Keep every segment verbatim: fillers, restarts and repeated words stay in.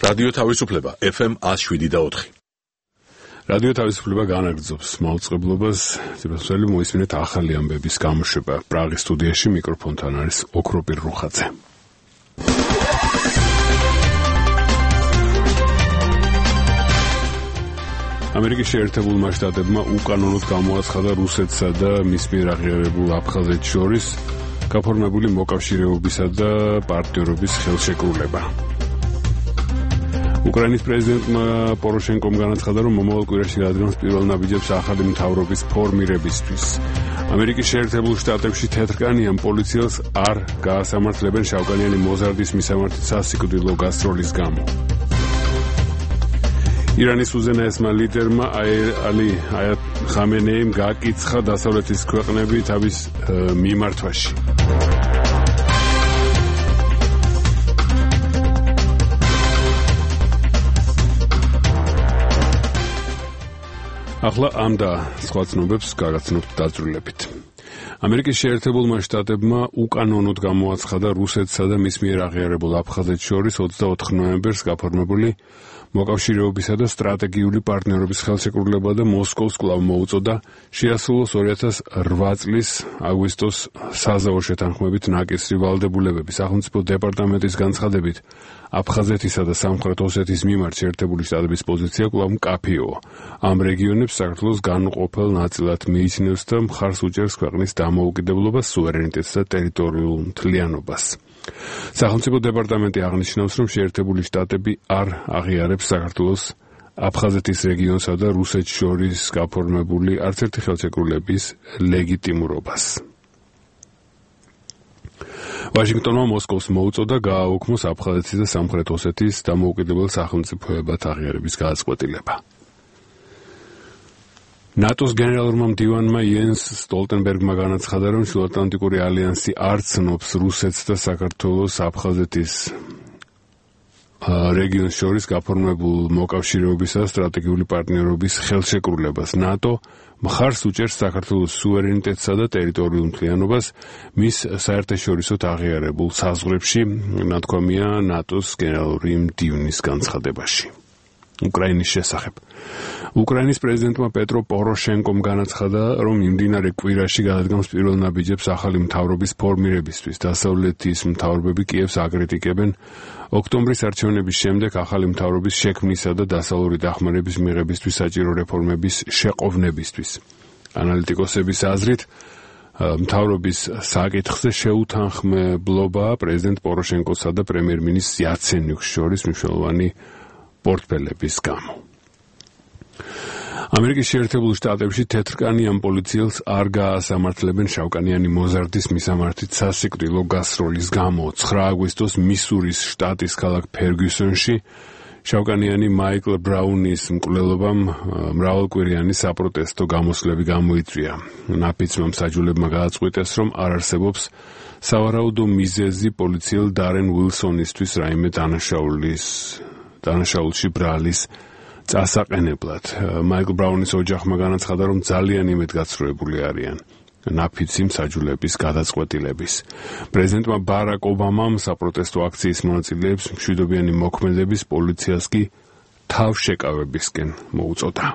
რადიო თავისუფლება ეფ ემ one oh seven point four. რადიო თავისუფლება განაგრძობს მაუწყებლობას. ძირითადად მოისმინეთ ახალი ამბების გამოშვება. პრაღის სტუდიაში მიკროფონთან არის ოქროპირ რუხაძე. ამერიკის შეერთებულმა შტატებმა უკანონოდ გამოაცხადა რუსეთსა და მის მიერ აღიარებულ აფხაზეთს შორის გაფორმებული მოკავშირეობისა და პარტნიორობის ხელშეკრულება. უკრაინის პრეზიდენტმა პოროშენკომ განაცხადა, რომ მომავალ კვირაში გადადგამს პირველ ნაბიჯებს ახალი მთავრობის ფორმირებისთვის. ამერიკის შეერთებულ შტატებში თეთრკანიან პოლიციელს არ გაასამართლებენ შავკანიანი მოზარდის მისამართით სასიკვდილო გასტროლის გამო. ირანის უზენაესმა ლიდერმა ალი აიათ ხამენეიმ გააკიცხა დასავლეთის ქვეყნები თავის მიმართვაში. ახლა ამ და სხვა ცნობებს გაგაცნობთ დაწვრილებით. ამერიკის შეერთებულმა შტატებმა უკანონოდ გამოაცხადა რუსეთსა და მის მიერ აღიარებულ აფხაზეთს შორის ოცდაოთხ ნოემბერს გაფორმებული მოკავშირეობისა და სტრატეგიული პარტნიორობის ხელშეკრულება და მოსკოვს კვლავ მოუწოდა შეასრულოს ორი ათას ოთხ წლის აგვისტოს საზავო შეთანხმებით ნაკისრი ვალდებულებები. სახელმწიფო დეპარტამენტის განცხადებით აფხაზეთისა და სამხრეთ ოსეთის მიმართ შეერთებული შტატების პოზიცია კვლავ მკაფიოა. ამ რეგიონებს საქართველოს განუყოფელ ნაწილად მიიჩნევს და მხარს უჭერს ქვეყნის დამოუკიდებლობას, სუვერენიტეტს და ტერიტორიულ მთლიანობას. სახელმწიფო დეპარტამენტი აღნიშნავს, რომ შეერთებული შტატები არ აღიარებს საქართველოს აფხაზეთის რეგიონსა და რუსეთს შორის გაფორმებული არც ერთი ხელშეკრულების ლეგიტიმურობას. ვაშინგტონმა მოსკოვს მოუწოდა გააუქმოს აფხაზეთის და სამხრეთ ოსეთის დამოუკიდებელ სახელმწიფოებად აღიარების გადაწყვეტილება. ნატოს გენერალურმა მდივანმა იენს სტოლტენბერგმა განაცხადა, რომ ჩრდილოატლანტიკური ალიანსი არ ცნობს რუსეთს და საქართველოს აფხაზეთის რეგიონს შორის გაფორმებულ მოკავშირეობისა და სტრატეგიული პარტნიორობის ხელშეკრულებას. ნატო მხარს უჭერს საქართველოს სუვერენიტეტსა და ტერიტორიულ მთლიანობას მის საერთაშორისო აღიარებულ საზღვრებში, ნათქვამია ნატოს გენერალური მდივნის განცხადებაში. უკრაინის შესახებ. უკრაინის პრეზიდენტმა პეტრო პოროშენკომ განაცხადა, რომ იმდინარე კვირაში გადადგამს პირველ ნაბიჯებს ახალი მთავრობის ფორმირებისთვის. დასავლეთის მთავრობები კიევს აკრიტიკებენ ოქტომბრის არჩევნების შემდეგ ახალი მთავრობის შექმნისა და დასავლური დახმარების მიღებისთვის საჭირო რეფორმების შეყოვნებისთვის. ანალიტიკოსების აზრით, მთავრობის საკითხზე შეუთანხმებლობა პრეზიდენტ პოროშენკოსა და პრემიერ-მინისტრ იაცენიუქს შორის მნიშვნელოვანი პორტფელების გამო. ამერიკის შეერთებულ შტატებში თეთრკანიან პოლიციელს არ გაასამართლებენ შავკანიანი მოზარდის მისამართით სასიკვდილო გასტროლის გამო. ცხრა აგვისტოს მისურის შტატის ქალაქ ფერგიუსონში შავკანიანი მაიკლ ბრაუნის მკვლელობამ მრავალკვირიანი საპროტესტო გამოსვლები გამოიწვია. ნაფიცმა მსაჯულებმა გააწყვიტეს, რომ არ არსებობს სავარაუდო მიზეზი პოლიციელ დარენ უილსონისთვის რაიმე დანაშაულის დანაშაულში ბრალის წასაყენებლად. მაიკლ ბრაუნის ოჯახმა განაცხადა, რომ ძალიან იმედგაცრუებული არიან ნაფიცი მსაჯულების გადაწყვეტილების. პრეზიდენტმა ბარაკ ობამამ საპროტესტო აქციის მონაწილეებს მშვიდობიანი მოქმედების პოლიციას კი თავშეკავებისკენ მოუწოდა.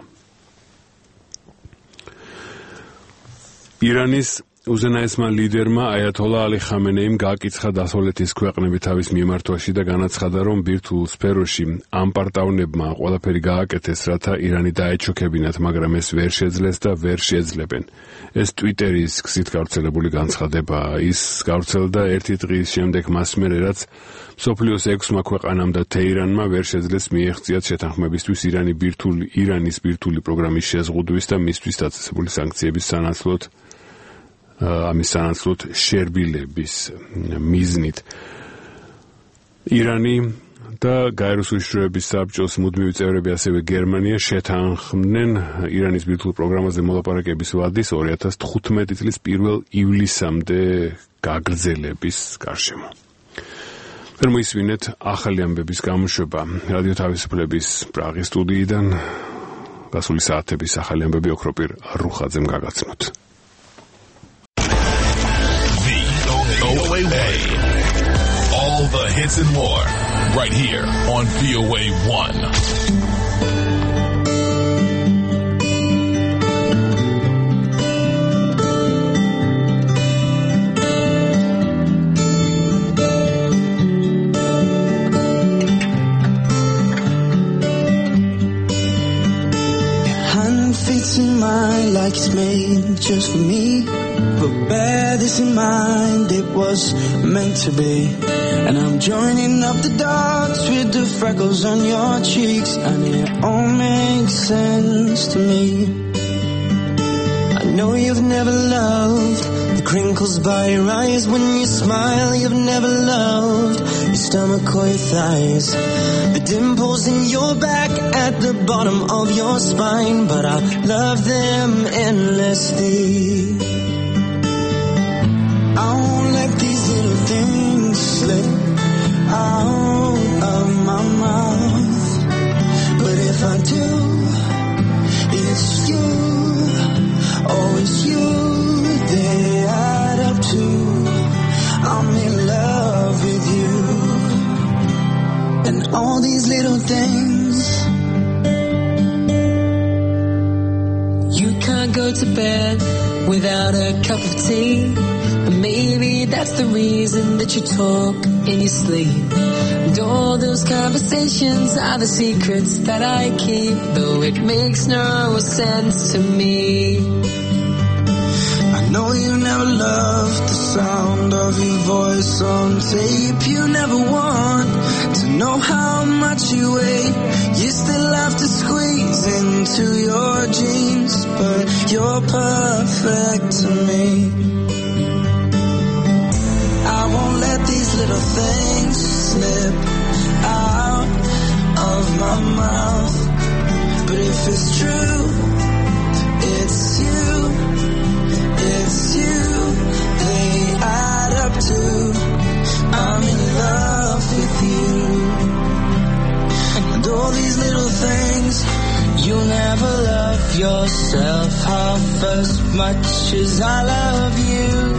ირანის უზენაესმა ლიდერმა აიათოლა ალი ხამენეიმ გააკიცხა დასავლეთის ქვეყნები თავის მიმართვაში და განაცხადა, რომ ბირთვულ სფეროში ამ პარტავნებმა ყველაფერი გააკეთეს, რათა ირანი დაეჩოქებინათ, მაგრამ ეს ვერ შეძლეს და ვერ შეძლებენ. ეს ტვიტერის გზით გავრცელებული განცხადებაა. ის გავრცელდა ერთი დღის შემდეგ მას მერე, რაც მსოფლიოს ექვსმა ქვეყანამ და თეირანმა ვერ შეძლეს მიეღწიათ შეთანხმებისთვის ირანი ბირთვული ირანის ბირთვული პროგრამის შეზღუდვის და მისთვის დაწესებული სანქციების სანაცვლოდ ამის სანაცვლოდ შერბილების მიზნით. ირანი და გაეროს უშიშროების საბჭოს მუდმივი წევრები, ასევე გერმანია შეთანხმდნენ ირანის ბირთვულ პროგრამაზე მოლაპარაკების ვადის ორი ათას თხუთმეტი წლის პირველ ივლისამდე გაგრძელების გარშემო. მოისმინეთ ახალი ამბების გამოშვება რადიო თავისუფლების პრაღის სტუდიიდან. გასული საათების ახალი ამბები ოქროპირ რუხაძემ გაგაცნოთ. All the hits and more, right here on V O A one. Like it's made just for me, but bear this in mind, it was meant to be. And I'm joining up the dots with the freckles on your cheeks, and it all makes sense to me. I know you've never loved the crinkles by your eyes when you smile. You've never loved your stomach or your thighs, the dimples in your back at the bottom of your spine, but I love them endlessly. I won't let these little things slip out of my mouth, but if I do, it's you, oh it's you, they add up to, I'm in love with you. And all these little things. You can't go to bed without a cup of tea, and maybe that's the reason that you talk in your sleep. And all those conversations are the secrets that I keep, though it makes no sense to me. I know you never loved the sound of your voice on tape. You never want to know how much you weigh. You still have to squeeze into your jeans, but you're perfect to me. I won't let these little things slip out of my mouth, but if it's true, it's you. It's you, they add up to, I'm in love with you. And all these little things, you'll never love yourself half as much as I love you.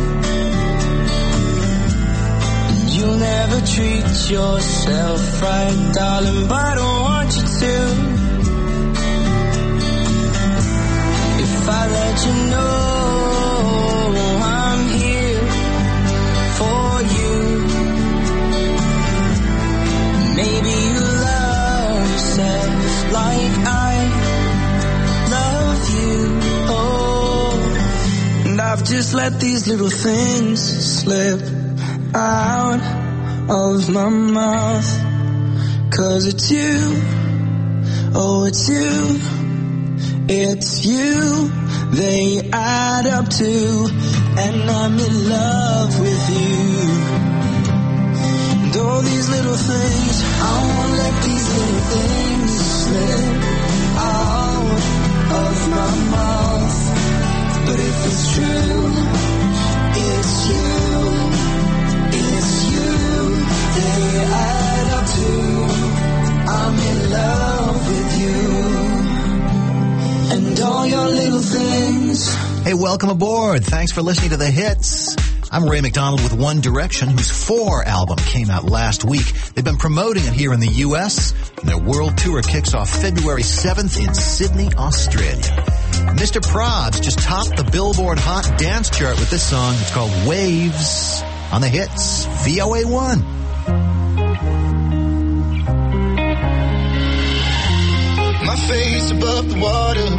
And you'll never treat yourself right, darling, but I don't want you to. If I let you know I'm here for you, maybe you love yourself like I love you. Oh, and I've just let these little things slip out of my mouth, 'cause it's you, oh it's you, it's you, they add up to, and I'm in love with you. And all these little things, I won't let these little things slip out of my mouth, but if it's true, it's you, it's you, they add up to, I'm in love with you. And all your little things. Hey, welcome aboard. Thanks for listening to The Hits. I'm Ray McDonald with One Direction, whose Four album came out last week. They've been promoting it here in the U S, and their world tour kicks off February seventh in Sydney, Australia. Mister Probs just topped the Billboard Hot Dance Chart with this song. It's called Waves on The Hits, V O A one. My face above the water,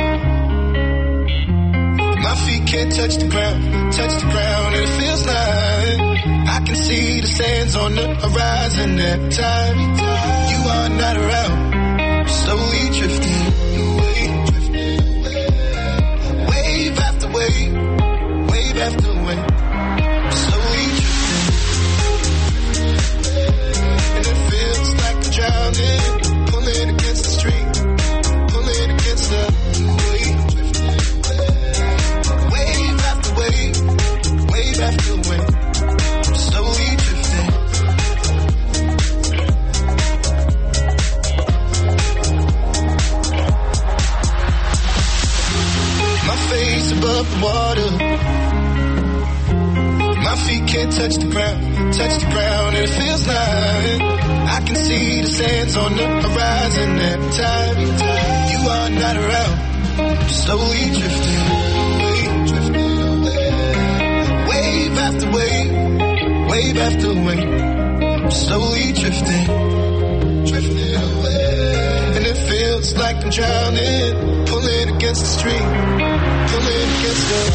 my feet can't touch the ground, touch the ground, and it feels like I can see the sands on the horizon at time. You are not around, slowly drifting away, drifting away. Wave after wave, wave after wave, slowly drifting, and it feels like I'm drowning, pulling against the stream. Against the wave, wave after wave, wave after wave, slowly drifting. My feet can't touch the ground, touch the ground, and it feels like I can see the sands on the horizon every time you are not around. Slowly drifting away, drifting away. Wave after wave, wave after wave. Slowly drifting, drifting away. And it feels like I'm drowning, pulling against the stream, pulling against the...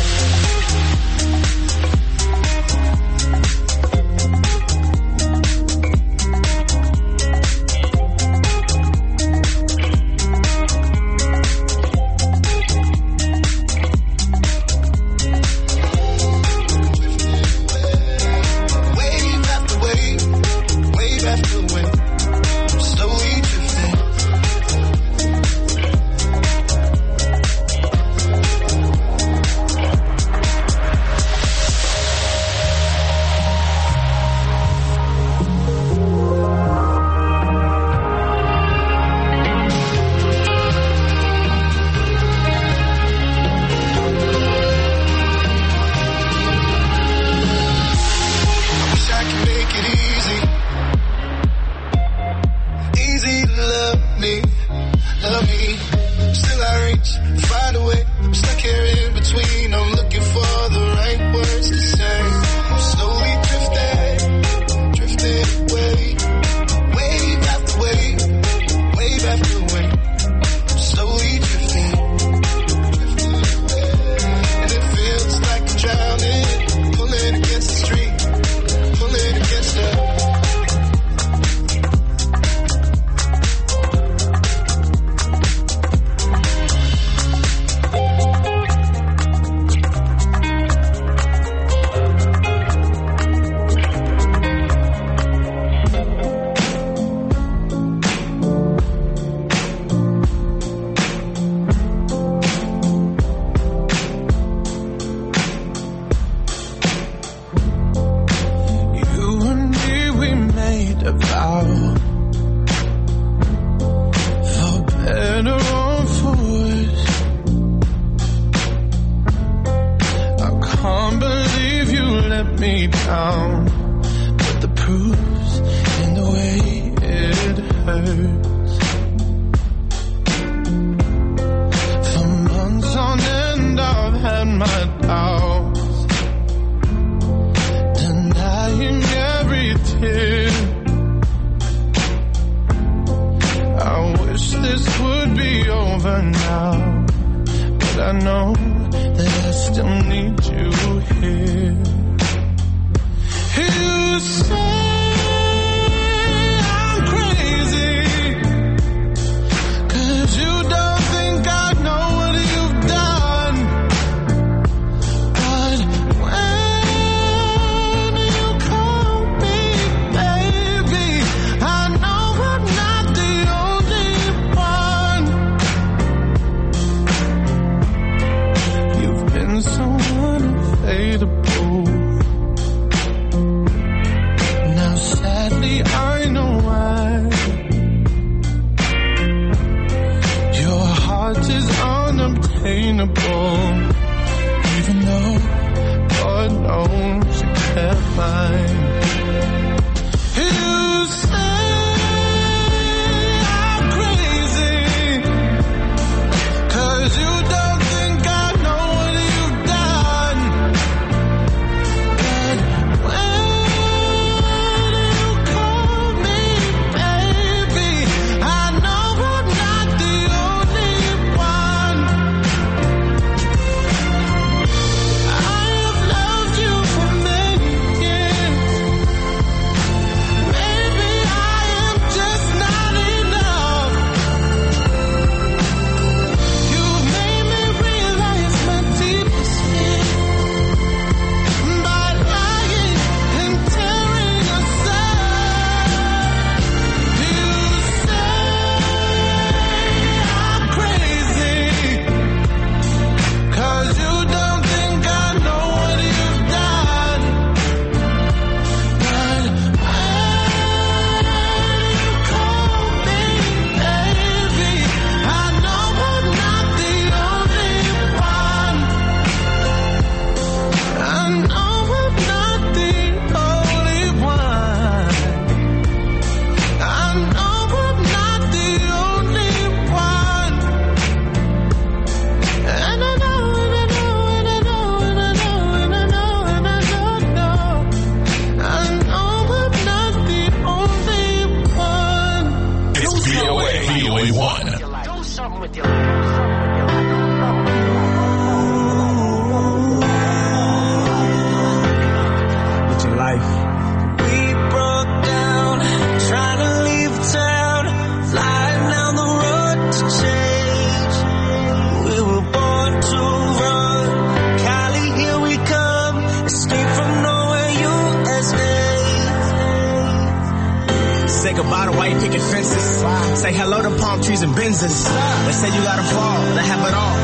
Why you picking fences? Wow. Say hello to palm trees and Benzes. They say you gotta fall to have it all.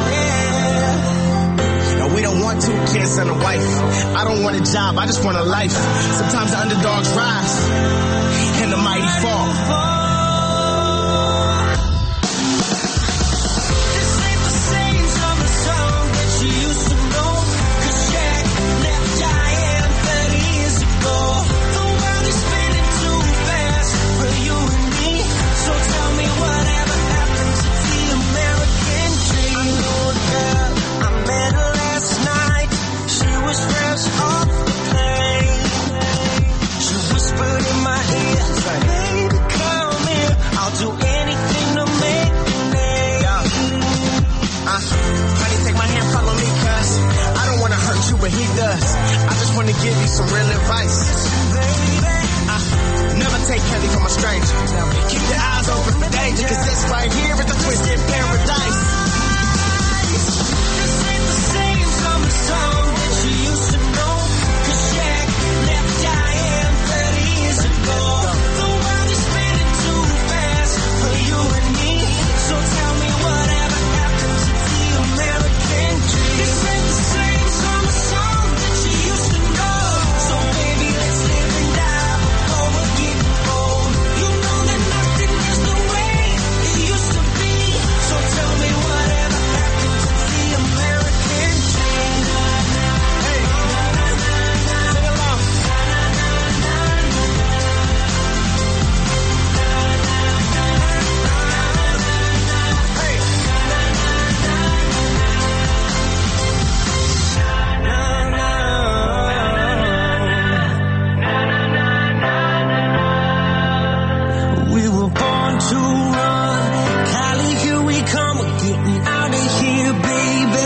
Yeah. No, we don't want two kids and a wife. I don't want a job, I just want a life. Sometimes the underdogs rise and the mighty fall. But he does. I just want to give you some real advice. I never take candy from a stranger. Keep your eyes open for danger, cause this right here is the twisted paradise. This ain't the same summer song that you used to know, cause Shaq left Diane thirty years ago. The world is spinning too fast for you and me, so tell me whatever happened to the American dream. This ain't the same summer song that you used to know, so baby let's live and die before we're getting old. You know that nothing is the way it used to be, so tell me whatever happened to the American dream. Hey, sing along. We were born to run. Cali, here we come. We're getting out of here, baby.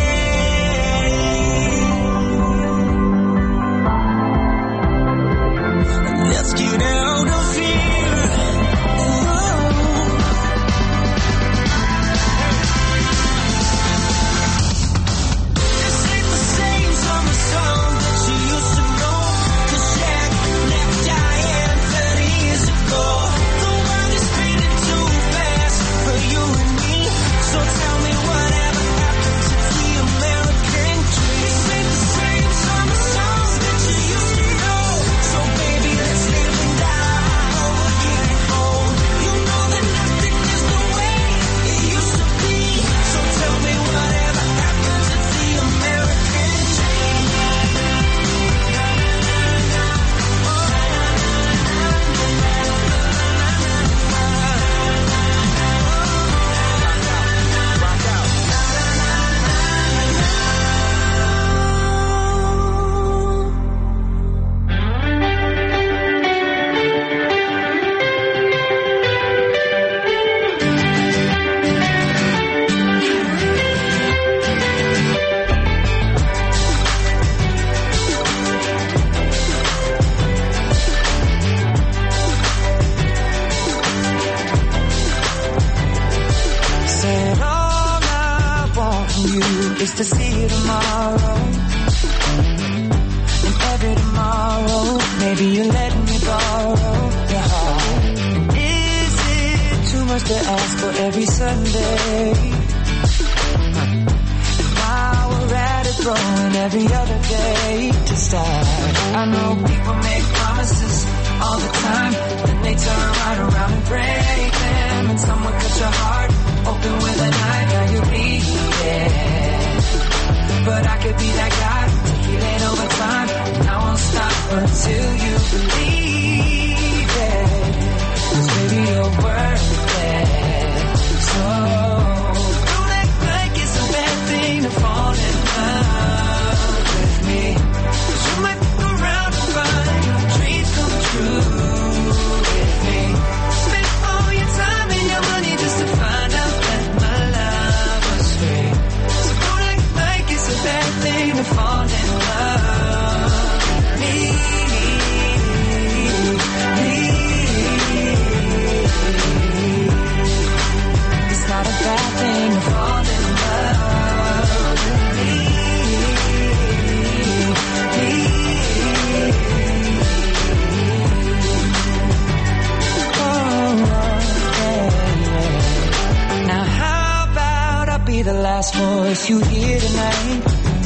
Let's get out of here. Whoa. This ain't the same summer song that you used to know, cause Shaq left Diane thirty years ago. The world is spinning too fast for you and me, so tell me whatever happened to the American dream. This ain't the same summer song that you used to know, so baby let's live and die before we're getting old. You know that nothing is the way it used to be, so tell me whatever happened to the American dream. Rock out. Said all I want from you is to see you tomorrow, and every tomorrow maybe you're letting me borrow your heart. Is it too much to ask for every Sunday? And while we're at it, throwing every other day to start. I know people make promises all the time, then they turn right around and break them, and someone cut your heart open with a knife. Now you bleeding, but I could be that guy to heal it over time, and I won't stop until you believe it, cause baby you're worth it. So don't act like it's a bad thing to fall in love with me, cause you might look around and find your dreams come true with me. Spend all your time and your money just to find out that my love was free. So don't act like it's a bad thing to fall last voice you hear tonight.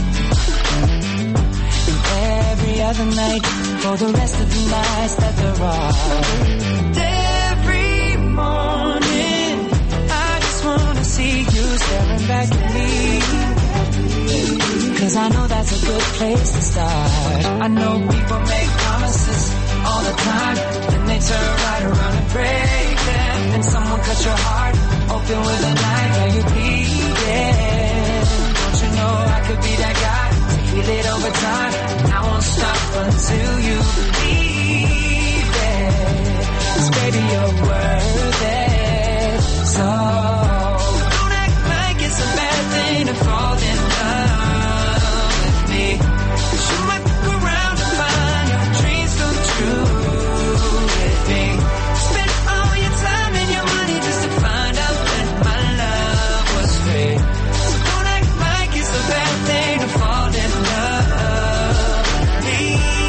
And every other night for the rest of the nights that there are. Every morning I just wanna see you staring back at me. Cause I know that's a good place to start. I know people make promises all the time, then they turn right around and break them. And someone cuts your heart open with a knife and you bleeding. Don't you know I could be that guy to heal it over time? And I won't stop until you believe it. 'Cause baby you're worth it. So don't act like it's a bad thing to fall in love with me. 'Cause you might look around and find your dreams come true with me. Spend all your time and your money just to find out that my love was free. So don't act like it's a bad thing to fall in love with me.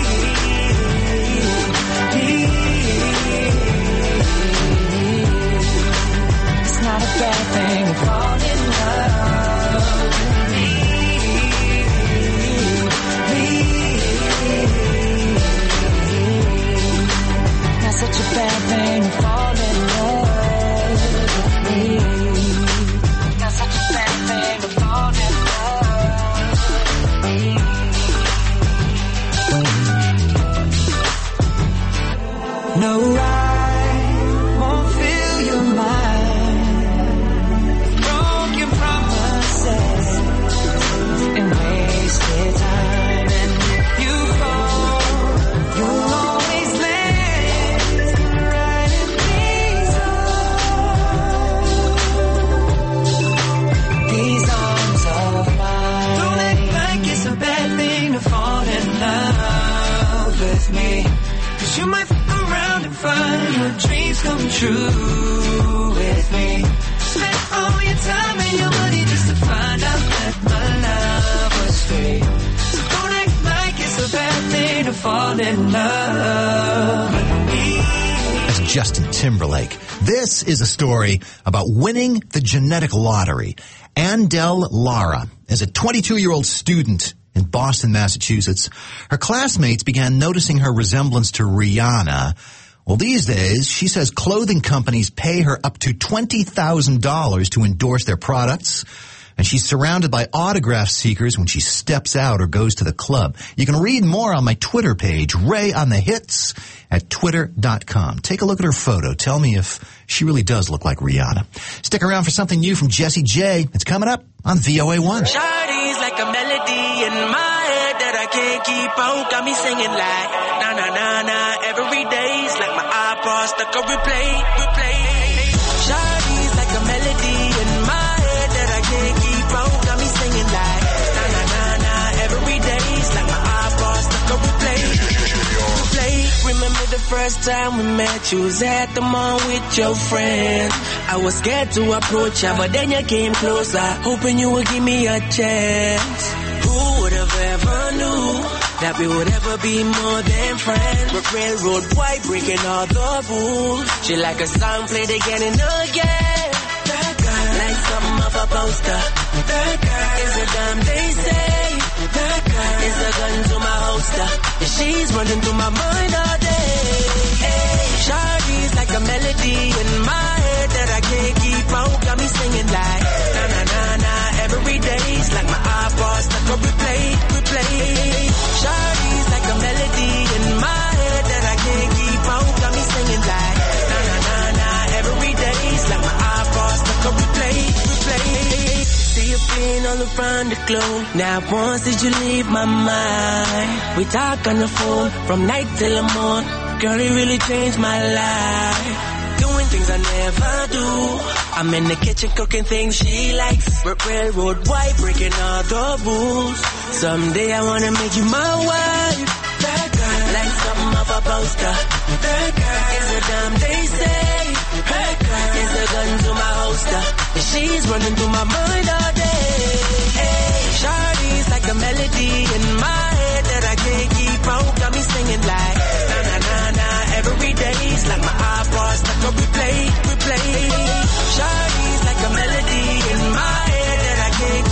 It's not a bad thing to fall in love with me. Not such a bad thing to fall in love with me. Not such a bad thing to fall in love with me. No, I won't fill your mind with broken promises and wasted time. And if you fall, you'll always land right in these arms, these arms of mine. Don't act like it's a bad thing to fall in love with me. 'Cause you might fuck around and find your dreams come true with me. Spend all your time and your money just to find out that my love was free. So don't act like it's a bad thing to fall in love with me. That's Justin Timberlake. This is a story about winning the genetic lottery. Andel Lara is a twenty-two-year-old student in Boston, Massachusetts. Her classmates began noticing her resemblance to Rihanna. Well, these days, she says clothing companies pay her up to twenty thousand dollars to endorse their products. And she's surrounded by autograph seekers when she steps out or goes to the club. You can read more on my Twitter page, Ray on the Hits, at twitter dot com. Take a look at her photo. Tell me if she really does look like Rihanna. Stick around for something new from Jessie J. It's coming up on V O A one. Shawty's like a melody in my head that I can't keep out. Got me singing like na na na na every day's like my iPod stuck on replay, replay. Shawty's like a melody in my head that I can't keep out. Got me singing like na na na na every day's like my iPod stuck on replay, replay. Remember the first time we met? You was at the mall with your friends. I was scared to approach you, but then you came closer, hoping you would give me a chance. Who would have ever knew that we would ever be more than friends? We're railroad white, breaking all the rules. She like a song played again and again. That girl, like something of a poster. That girl is a damn they say. That girl is a gun to my holster. And she's running through my mind all day. Hey, Shawty's like a melody in my head that I can't keep out. Got me singing like na na na na every day's like my iPod stuck on replay, replay. Shawty's like a melody in my head that I can't keep out. Got me singing like na na na na every day's like my iPod stuck on replay, replay. See you being all around the globe. Now once did you leave my mind? We talk on the phone from night till the morning. Girl, it really changed my life. Doing things I never do. I'm in the kitchen cooking things she likes. Railroad white, breaking all the rules. Someday I wanna make you my wife. That girl, like something of a poster. That girl is a damn they say. That girl is a gun to my holster. And she's running through my mind all day. Hey, Shawty's like a melody in my head that I can't keep out. Got me singing like na na na na every day's like my iPod stuck on replay, replay. Shawty's like a melody in my head that I can't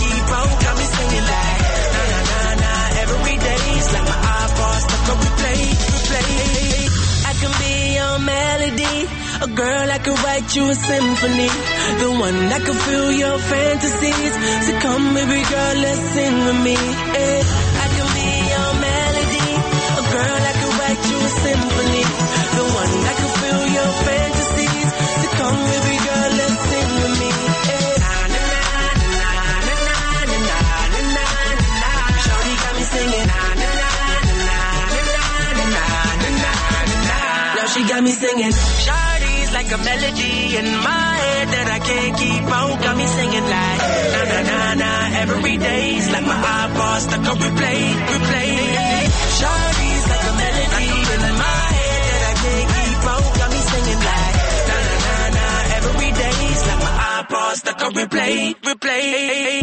A girl that could write you a symphony, the one that could fill your fantasies. So come, baby girl, let's sing with me. Eh, I can be your melody. A girl that could write you a symphony, the one that could fill your fantasies. So come, baby girl, let's sing with me. Eh, na na na na na na na na na na. Shawty got me singing na na na na na na na na na. Now she got me singing. Shawty's like a melody in my head that I can't keep out. Got me singing like na na na na. Every day's like my iPod stuck on replay, replay. Shawty's like a melody in my head that I can't keep out. Got me singing like na na na na. Every day's like my iPod stuck on replay, replay.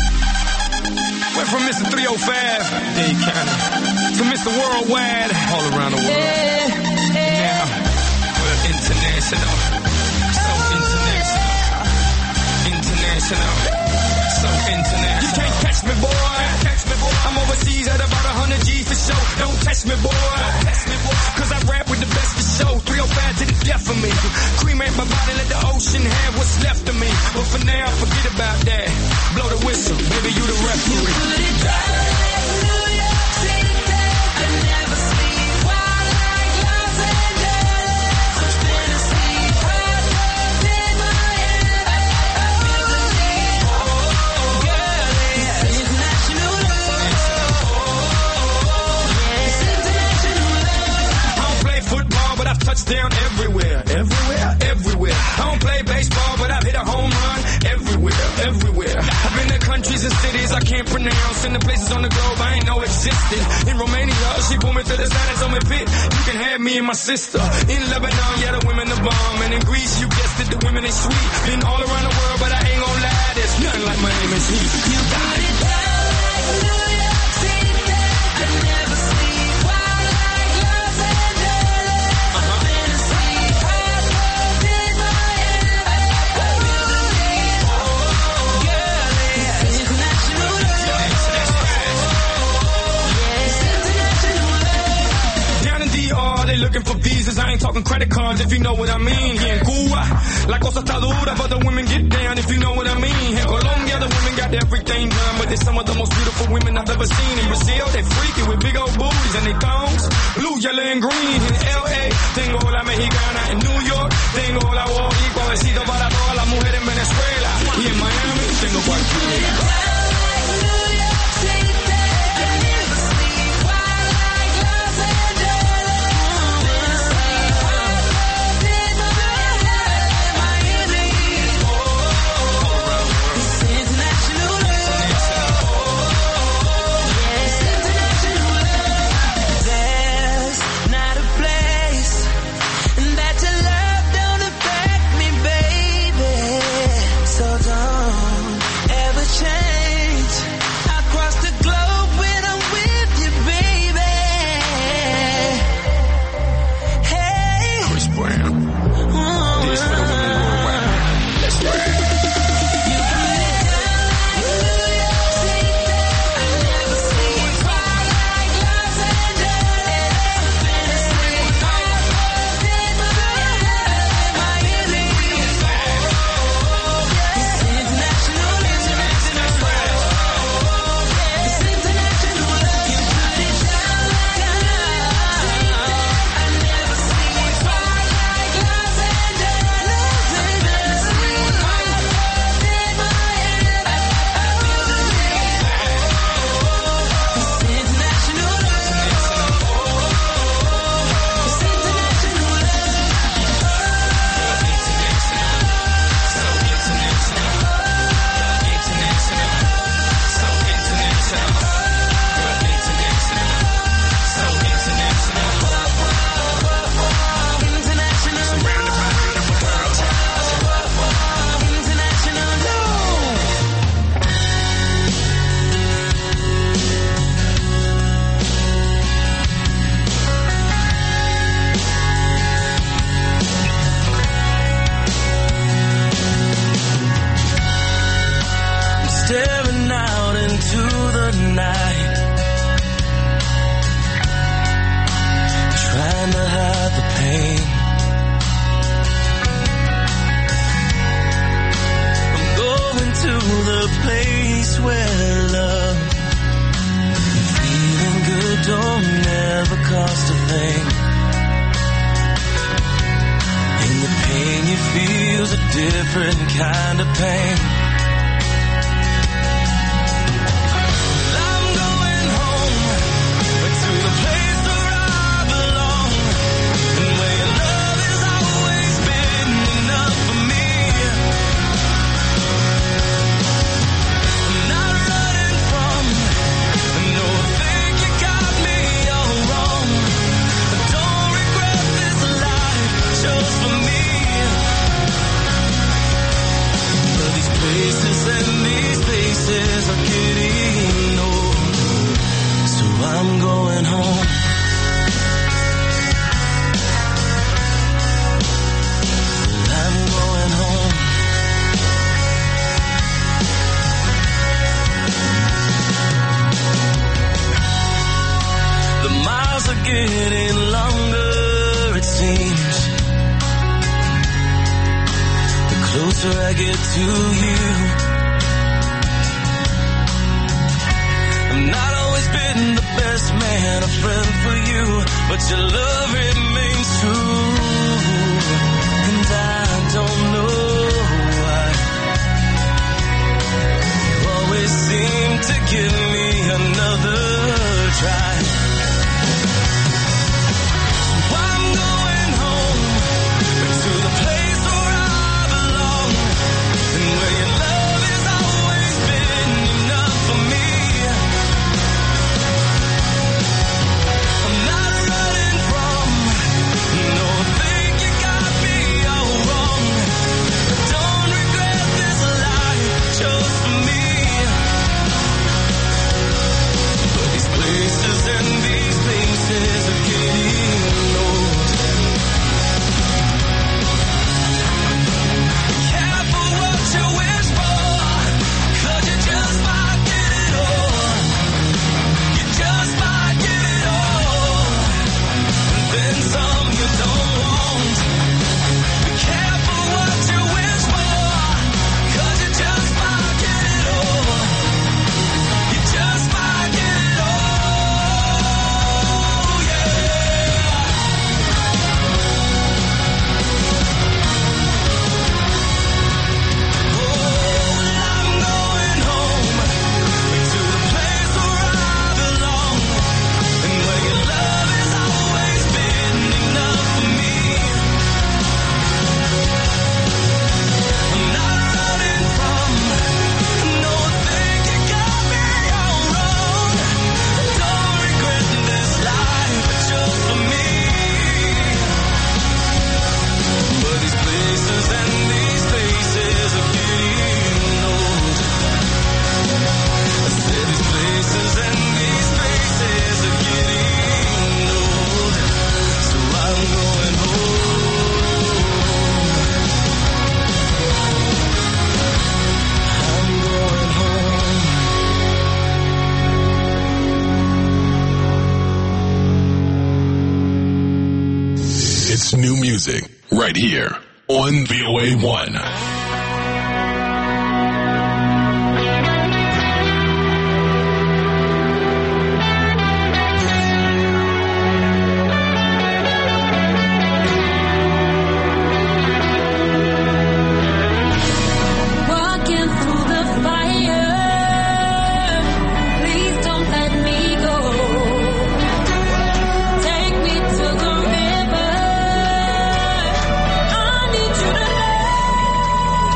Went from Mister three oh five, Dade County, to Mister Worldwide, all around the world. Now, we're international, so international, international, so international. You can't catch me, boy. Catch me, boy. I'm overseas at about one hundred G's for show. Don't test me, boy. Test me, boy. Cause I rap with the best for show. three oh five to the death of me. Cremate my body, let the ocean have what's left of me. But for now, forget about that. Blow the whistle, baby, you the referee. You put it down like New York City. I never sleep wild like Los Angeles. I'm Tennessee, hot dogs in my head. I, I feel the need. Oh, girl, yeah. This is national love. It's international love. I don't play football, but I've touched down everywhere, everywhere, everywhere. I don't play baseball, but I've hit a home run everywhere, everywhere. I've been to countries and cities I can't pronounce, and the places on the globe I ain't know existed. In Romania, she pulled me to the side and told me, Pit, you can have me and my sister. In Lebanon, yeah, the women are bomb. And in Greece, you guessed it, the women are sweet. Been all around the world, but I ain't gon' lie, there's nothing like my name is Heat. You got it down like New York City. I never sleep wild like Los Angeles. I'm Tennessee, hot dogs in my head. I, I feel the need. Oh, girl, yeah. It's international love. It's international love. Down in D R, they looking for visas. I ain't talking credit cards if you know what I mean. Here in Cuba, la cosa está dura, but the women get down if you know what I mean. In Colombia, the women got everything done, but they're some of the most beautiful women I've ever seen. In Brazil, they freaky with big old booties and they thongs, blue, yellow, and green. In L A, tengo la mexicana. In New York, tengo la boricua. Besito para todas las mujeres en Venezuela. Y en Miami, tengo cualquiera. Not a place pain. And the pain you feel's a different kind of pain. I'm going home to the place where I belong, and where your love has always been enough for me. I'm not running from, no, I think you got me all wrong. I don't regret this life chose for me. But these places and these faces are getting old, so I'm going home. I'm going home. The miles are getting longer, it seems. The closer I get to you. I've not always been the best man, a friend for you, but your love remains true. And I don't know why you always seem to give me another try. So I'm going home to the place where I belong, and where your love has always been enough for me. I'm not running from, no, I think you got me all wrong. I don't regret this life chose for me. But these places and these places are getting old. Careful what you wish for, 'cause you just might get it all. You just might get it all, and then some you don't want. Be careful what you wish for, 'cause you just might get it all. You just might get it all, yeah. I'm going home to the place where I belong, and where your love has always been enough for me. I'm not running from, no, I think you got me all wrong. I don't regret this life it chose for me. But these places and these faces are getting old. I said these places and these faces are getting old, so I'm going home. I'm going home. It's new music right here on V O A one. Walking through the fire, please don't let me go. Take me to the river, I need you to know.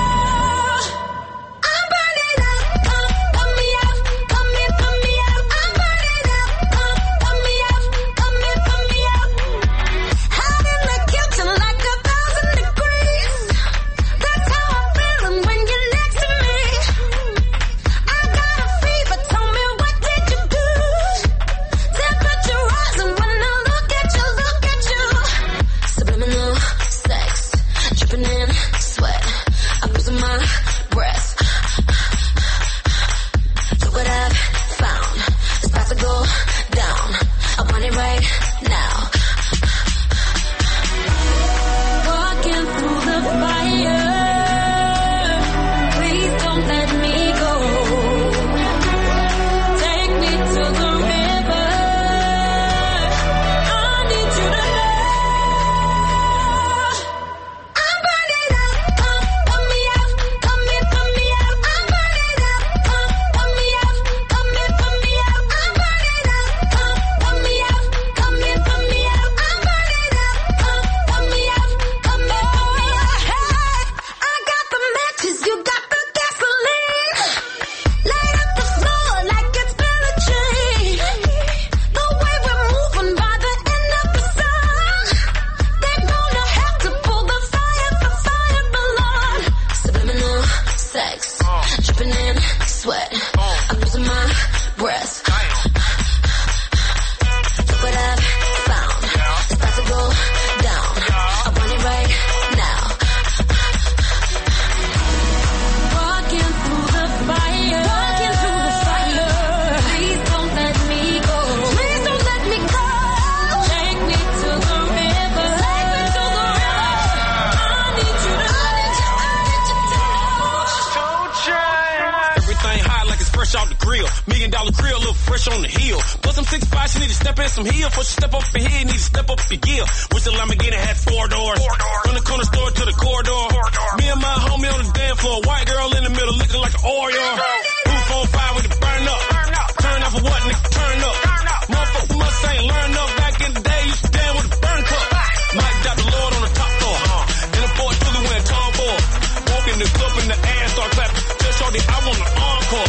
she need to step in some heel. Before she step up in here, need to step up your gear. Wish the Lamborghini had four doors. Four doors. From the corner store to the corridor. Corridor. Me and my homie on the dance floor. White girl in the middle looking like an Oreo. Roof on fire with the burn up. Burn up. Turn up for what, nigga? Turn up. Turn up. Motherfucker must ain't learn up. Back in the day, used to stand with a burn cup. Mike got the Lord on the top floor. In the Ford Philly went Tom Ford. Walk in the club in the ass, start clapping. Just shorty, I want the encore.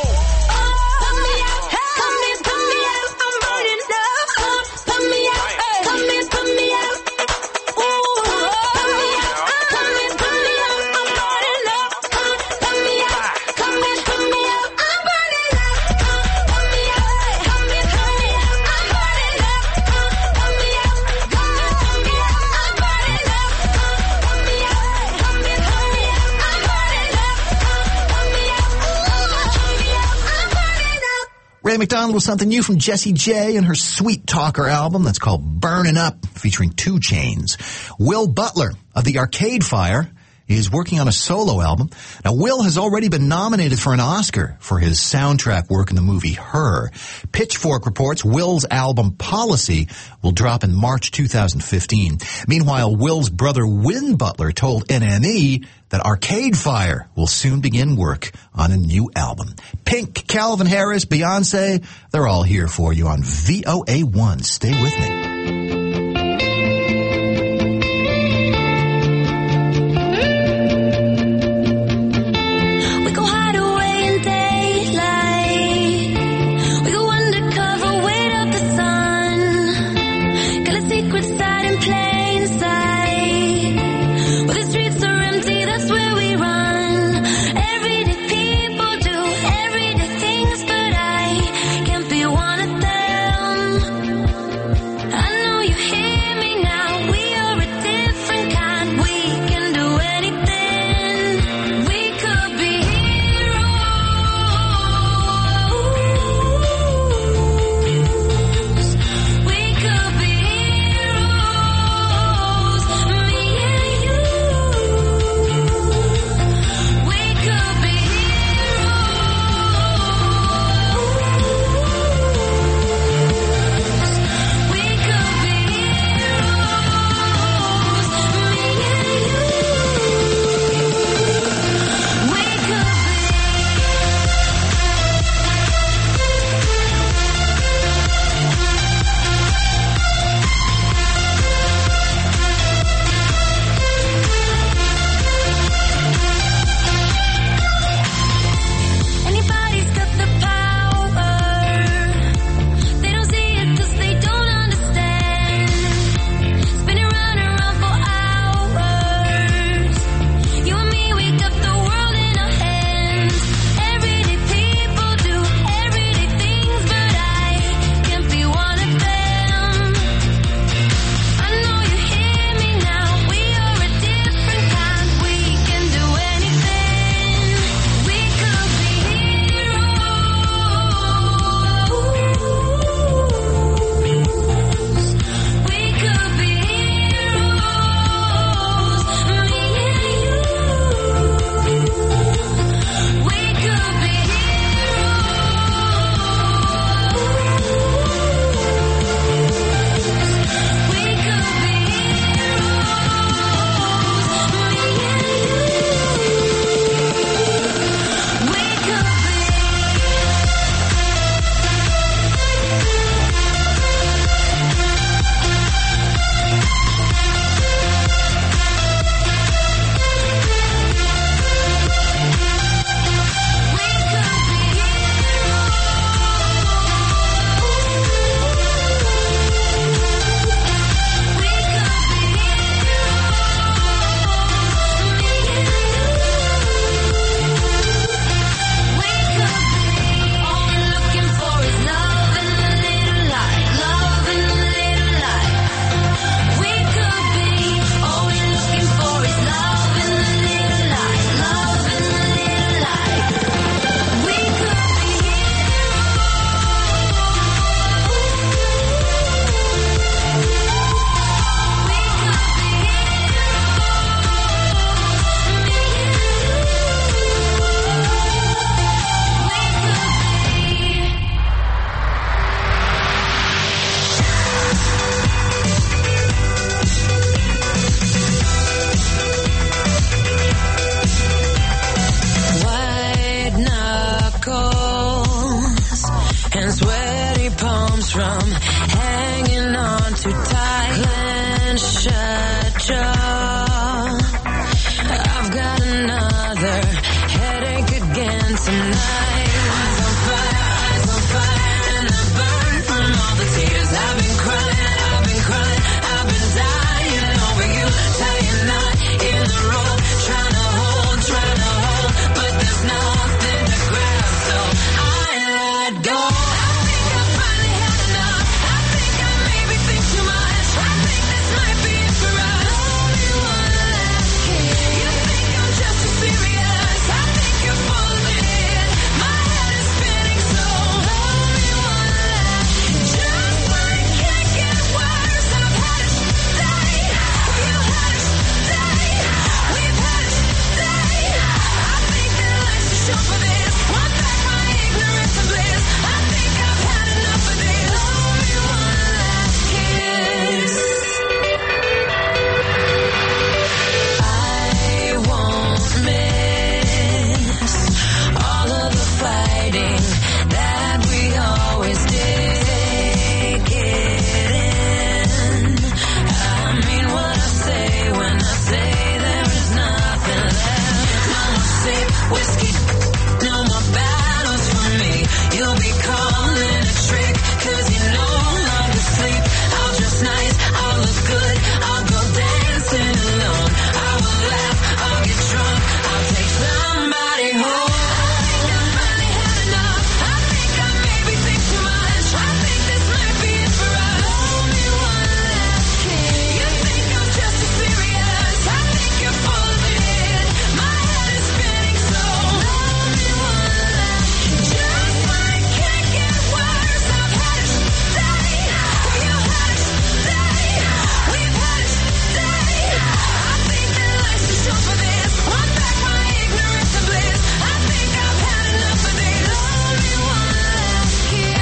Ray McDonald with something new from Jessie J and her Sweet Talker album that's called Burnin' Up, featuring Two Chainz. Will Butler of the Arcade Fire is working on a solo album. Now, Will has already been nominated for an Oscar for his soundtrack work in the movie Her. Pitchfork reports Will's album Policy will drop in March two thousand fifteen. Meanwhile, Will's brother Win Butler told N M E that Arcade Fire will soon begin work on a new album. Pink, Calvin Harris, Beyonce, they're all here for you on V O A one. Stay with me. I know drum, hanging on too tight, clenched shut jaw. I've got another headache again tonight. Eyes on fire, eyes on fire, and I burn from all the tears I've been crying, I've been crying, I've been dying over you, tying knot in the road, trying to hold, trying to hold, but there's nothing to grab, so I let go. I think I finally had enough. I think I maybe think too much. I think this might be it for us. Only one last kiss. You think I'm just too serious. I think you're full of it. My head is spinning, so only one last kiss. Just when it can't get worse, I've had it today. You had it today. We've had it today. I think that life's too short for this. Want back my ignorance and bliss. I think I've had enough of this. Only one last kiss. I won't miss all of the fighting that we always did. Take it in. I mean what I say when I say there is nothing left. No more sip, whiskey, no more battles for me. You'll be calling a trick, cause you no longer sleep. I'll dress nice, I'll look good, I'll go dancing alone. I will laugh, I'll get drunk, I'll take somebody home. I think I finally had enough. I think I maybe think too much. I think this might be it for us. Only one last kiss. You think I'm just too serious. I think you're full of it. My head is spinning, so only one last kiss. Just when it can't get worse, I've had it today. You had it today. We've had it today. I think that life's too short for this. Want back my ignorance and bliss. I think I've had enough of this. Only one last kiss.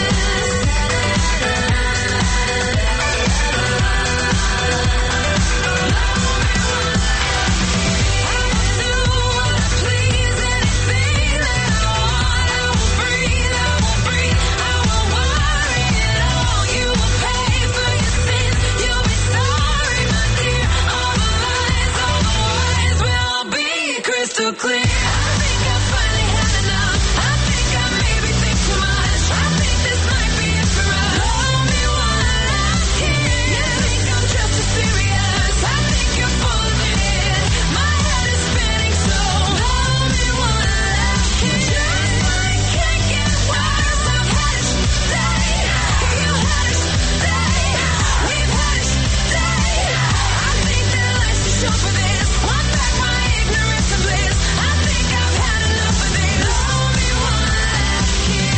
Crystal clear. I think I finally had enough. I think I maybe think too much. I think this might be it for us. Only one last kiss. You think I'm just too serious. I think you're full of it. My head is spinning, so only one last kiss. Just when it can't get worse, I've had it today. You had it today. We've had it today. I think that life's too short for this. Want back my ignorance and bliss. I think I've had enough of this. Only one last kiss.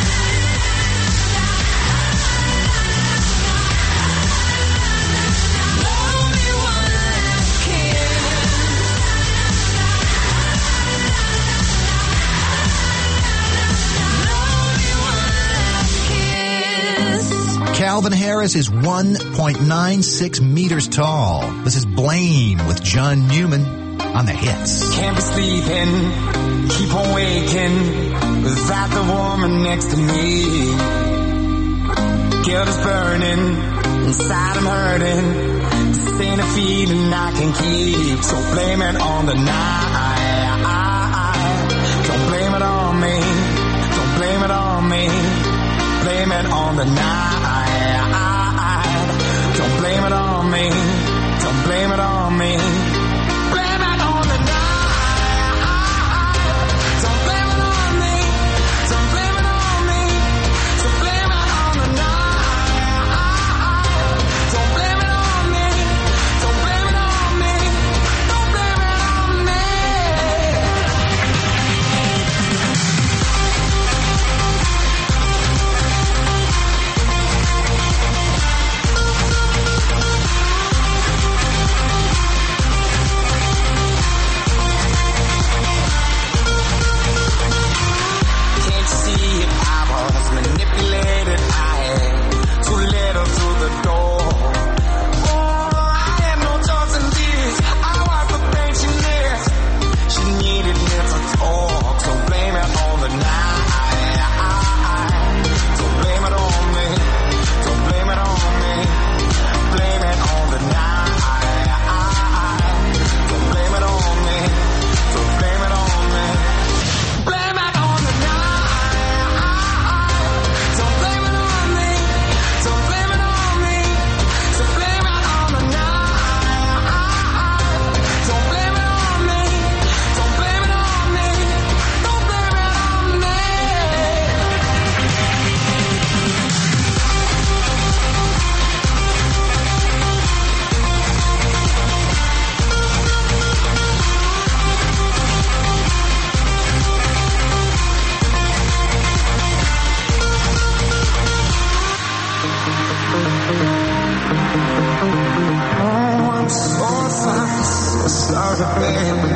Only one last kiss. Only one last kiss. Calvin Harris is one point nine six meters tall. This is Blame with John Newman on the hits. Can't be sleeping, keep on waking without the woman next to me. Guilt is burning, inside I'm hurting. This ain't a feeling I can keep, so blame it on the night. Don't blame it on me, don't blame it on me. Blame it on the night. Don't blame it on me, don't blame it on me. Blame it on the night. Don't blame it on me, don't blame it on me. Don't blame it on the night. Don't blame it on me, don't blame it on me. Don't blame it on me. Oh, I'm so sorry, so sorry, baby.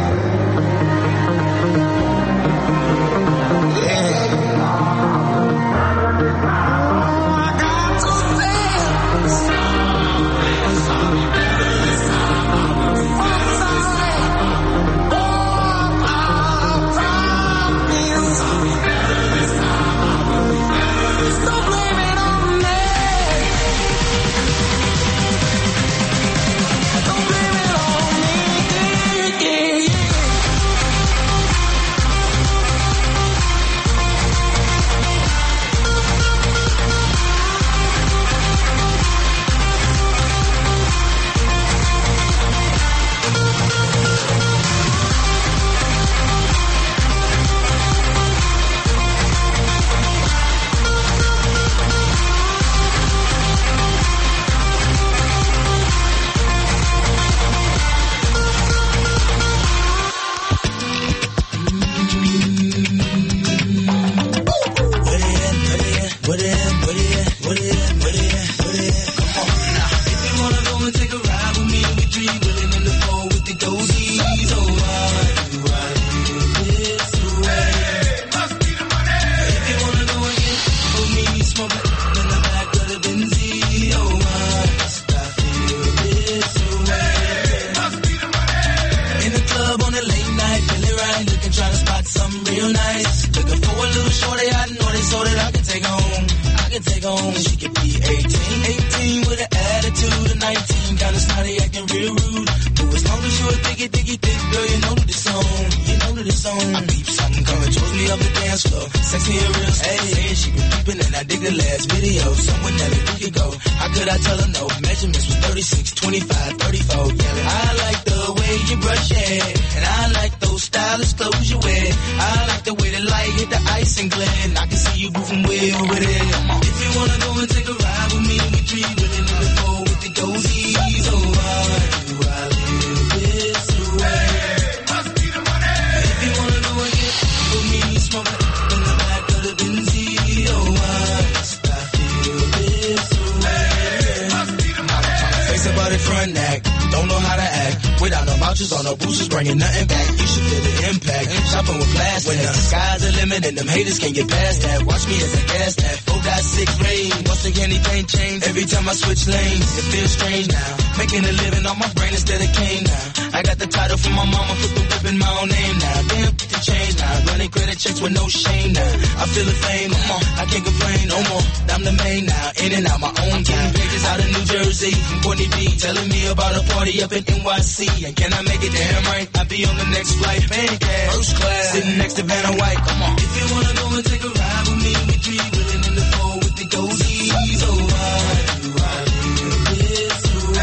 Up in N Y C, and can I make it damn right? I'll be on the next flight, pancake, first class, sitting next to Vanna White. Come on, if you wanna go and take a ride with me, we three willing in the four with the goatees. Oh, why do I live this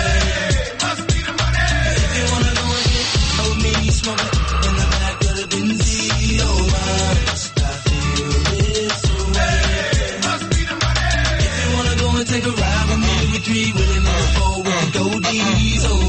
way? Must be the money. If you wanna go and get with me, smoke it in the back of the Benzie. Oh, why must I feel this way? Must be the money. If you wanna go and take a ride with me, we three willing in the four with the goatees. Oh,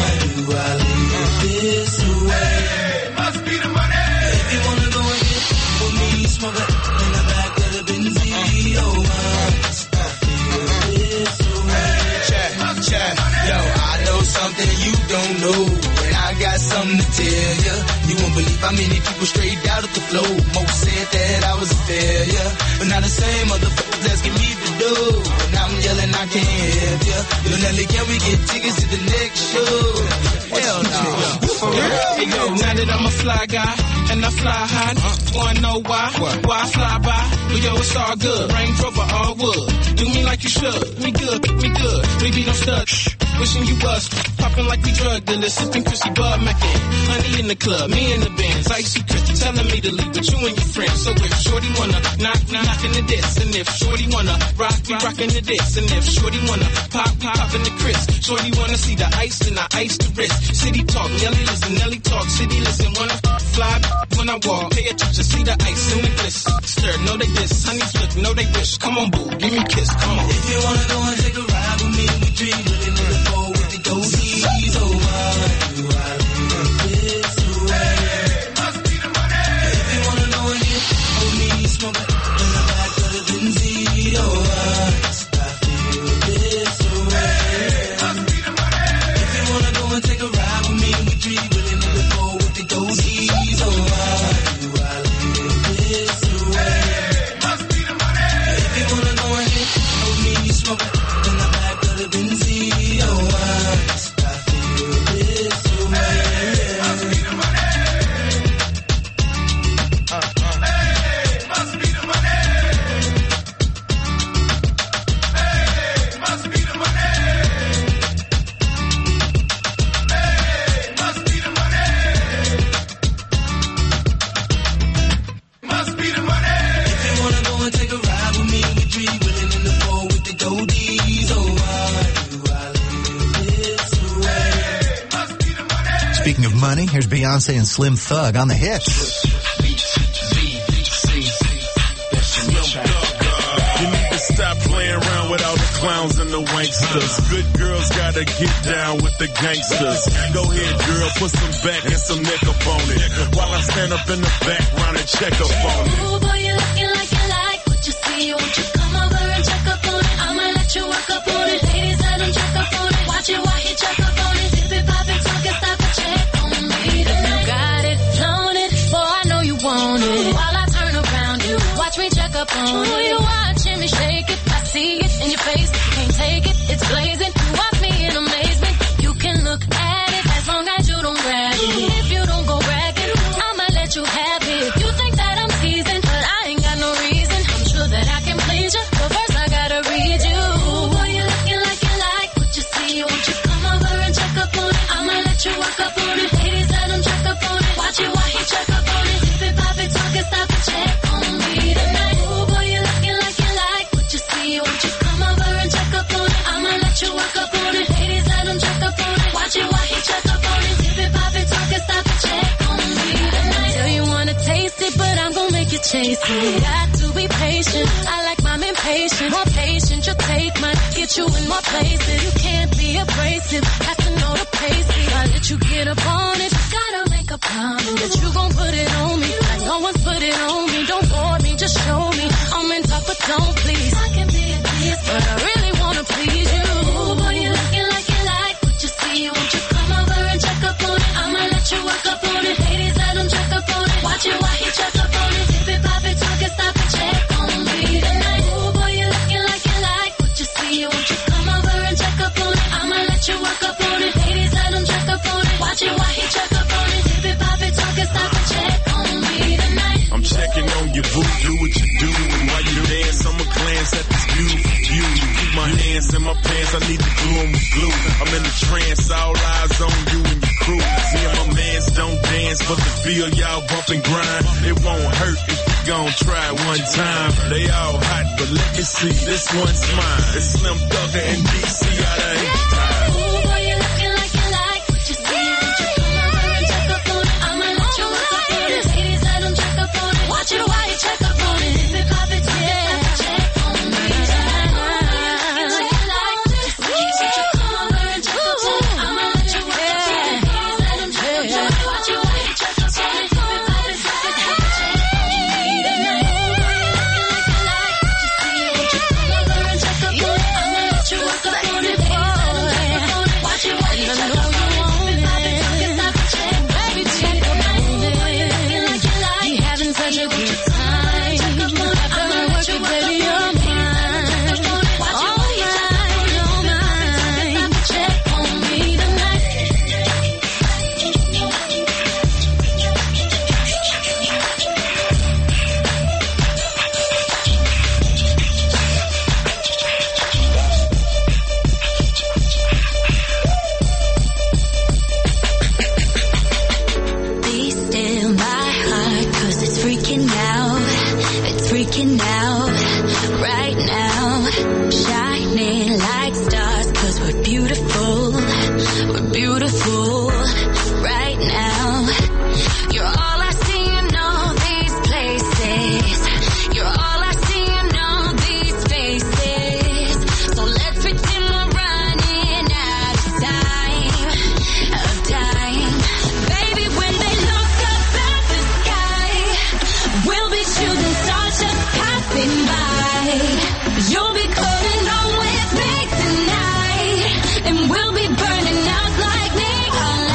I live this way. Must be the money. If you wanna go and get with me, smoke it in the back of the Benzie. Oh, must I feel this way? Check, check. Yo, I know something you don't know, and I got something to tell ya. You won't believe how many people straight out of the flow. Most said that I was a failure, but now the same motherfuckers asking me to do. And I'm yelling, I can't help ya. Yo, Nelly, can we get tickets to the next show? Hell no. For real? Hey, yo, now that I'm a fly guy, and I fly high, wanna know why? Why I fly by? But yo, it's all good. Range Rover, all wood. Do me like you should. Me good, me good. Baby, don't stud. Wishing you was popping like we drug dealers, sipping Chrissy Bud Mackin. Honey in the club, me in the bands, icy Chris telling me to leave with you and your friends. So if Shorty wanna knock, we knockin' the diss, and if Shorty wanna rock, we rockin' the diss, and if Shorty wanna pop, we poppin' the Chris. Shorty wanna see the ice, and I ice the wrist. City talk, Nelly listen, Nelly talk, city listen. Wanna fly when I walk, pay attention, see the ice and the bliss. Stir, know they diss, honey flip, know they wish. Come on, boo, give me a kiss, come on. If you wanna go and take a ride with me, we dream really in the four with the goatees. Oh, why do I live this way? Must be the money. If you wanna know and get with me, smoke it in the back of the Benzie. Oh, why must I feel this So why do I live this way? Speaking of money, here's Beyonce and Slim Thug on the hits. You need to stop playing around with all the clowns and the wanksters. Good girls gotta get down with the gangsters. Go ahead, girl, put some back and some neck up on it. While I stand up in the background and check up on it. Ooh, boy, you looking like you like what you see. Won't you come over and check up on it? I'ma let you work up on it. Ladies, let them check up on it. Watch it while he check up on it. Dip it, pop it, talk it, stop it, check on me. If you got it, flown it, boy, I know you want it. While I turn around you, watch me check up on it. Ooh, you watching me shake it, I see it in your face. Can't take it, it's blazing. You watch me in amazement. You can look at it as long as you don't grab it. If you don't go bragging, I'ma let you have it. You think that I'm teasing, but I ain't got no reason. I'm sure that I can please you, but first I gotta read you. Ooh, boy, you looking like you like what you see. Won't you come over and check up on it? I'ma let you work up on it. Ladies, let them check up on it. Watch it while he check up on it. Dip it, pop it, talk it, stop it, check on me tonight. Ooh, boy, you looking like you like what you see. Won't you come over and check up on it? I'ma let you work up on it. Ladies, let them check up on it. Watch it while he check up on it. Dip it, pop it, talk it, stop it, check on me tonight. Tell you wanna taste it, but I'm gonna make you chase it. Got to be patient. I like mine impatient. More patient, you'll take mine. Get you in more places. You can't be abrasive. Have to know the pace. I let you get up on it. Gotta make a promise that you gon' put it on me. Like no one's put it on me. Don't bore me, just show me. I'm in talk, but don't please. I can be a tease, but I really wanna please you. Ooh, boy, you looking like you like what you see. Won't you come over and check up on it? I'ma let you work up on it. Ladies, let them check up on it. Watch it while he check up on it. Dip it, pop it, talk it, stop it, check on me tonight. Ooh, boy, you looking like you like what you see. Won't you come over and check up on it? I'ma let you work up on it. Ladies, let them check up on it. Watch it while he check up on it. Dip it, pop it, talk it, stop it, check on me tonight. I'm checking on your boo, do what you do. And while you dance, I'ma glance at this beautiful view. Keep my hands in my pants, I need to glue 'em with glue. I'm in a trance, all eyes on you and your crew. Me and my mans don't dance, but the feel y'all bump and grind. It won't hurt if you gon' try it one time. They all hot, but let me see, this one's mine. It's Slim Thugger and D C out of here. Ooh, boy, you looking like you like what you see. Won't you come over and check up on it? I'ma let you work up on it. Ladies, let them check up on it. Watch it while you check up on it. Dip it, pop it, talk it, stop it, check on me tonight. Ooh, boy, you looking like you like what you see. Won't you come over and check up on it? I'ma let you work up on it. Ladies, let them check up on it. Watch it while you check up on it. Dip it, pop it, talk it, stop it, check on me tonight. Ooh, boy, you looking like you like what you see. Won't you come over and check up on it? I'ma let you work up on it. Ladies, let them check up on it. Watch it while you check up on it. Dip it, pop it, talk it, stop it, check on me tonight. Ooh, boy, you looking like you like We having such a good time. After I work it, baby, you're mine. All mine, all mine. check on me tonight. Be still, my heart, 'cause it's freaking out. It's freaking out right now. Shining like stars, 'cause we're beautiful. We're beautiful right now. You're all I see in all these places. You're all I see in all these faces. So let's pretend we're running out of time, of time. Baby, when they look up at the sky, we'll be shooting stars just passing by. You'll be coming home with me tonight, and we'll be burning out like neon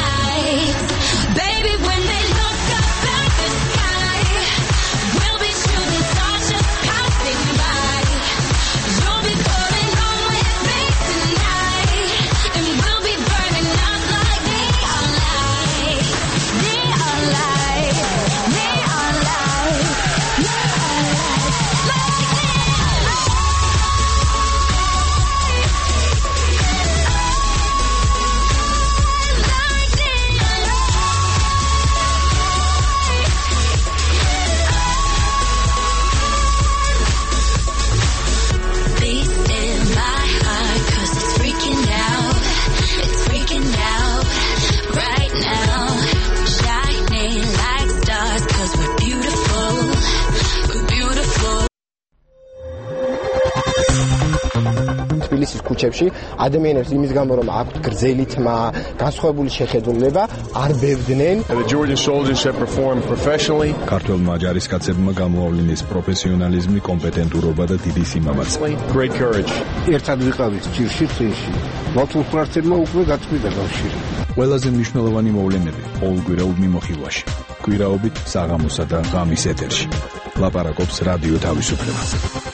თბილისის ქუჩებში ადამიანებს იმის გამო რომ აქვთ გრძელი თმა, განსხვავებული შეხედულება, არ ბევდნენ. The Georgian soldiers have performed professionally. ქართველმა ჯარისკაცებმა გამოავლინეს პროფესიონალიზმი, კომპეტენტურობა და დიდი სიმამაცე. Great courage. ერთად ვიყავით ჭირში წინში. მათულ ფრთებმა უკვე გაწყვიტა კავშირი. ყველაზე მნიშვნელოვანი მოვლენები ყოველკვირეულ მიმოხილვაში. კვირაობით საღამოსა და ღამის ეთერში. ლაპარაკობს რადიო თავისუფლება.